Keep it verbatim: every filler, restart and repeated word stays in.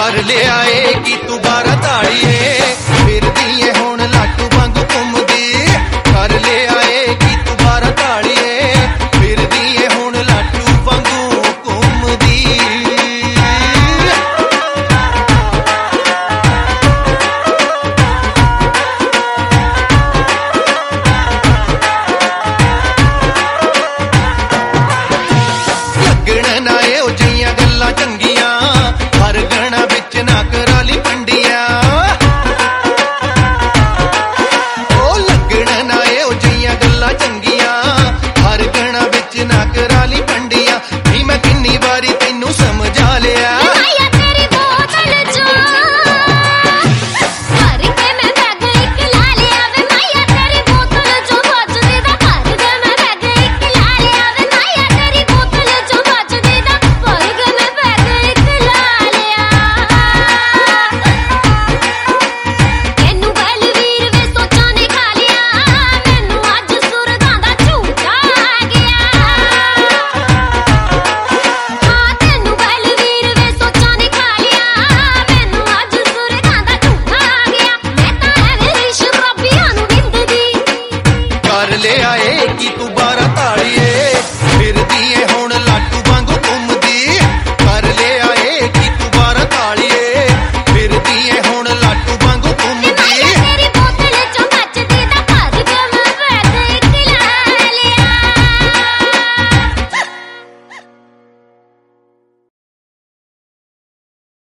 कर ले आए कि तू बारह ताड़िए फिरदी है हुण लाटू वांगू घुमदी कर ले आए कि तू बारह ताड़िए फिरदी है हुण लाटू वांगू घुमदी लगण ना एहो जिहियां गल्लां चंगियां हर गणा बिच ना कराली पंडिया ओ लगण ना एहो जिहियां गल्लां चंगियां हर गणा बिच ना कराली पंडिया नी मैं किन्नी वारी तैनू समझा लिया कर ले आए कि तू बारह ताड़िए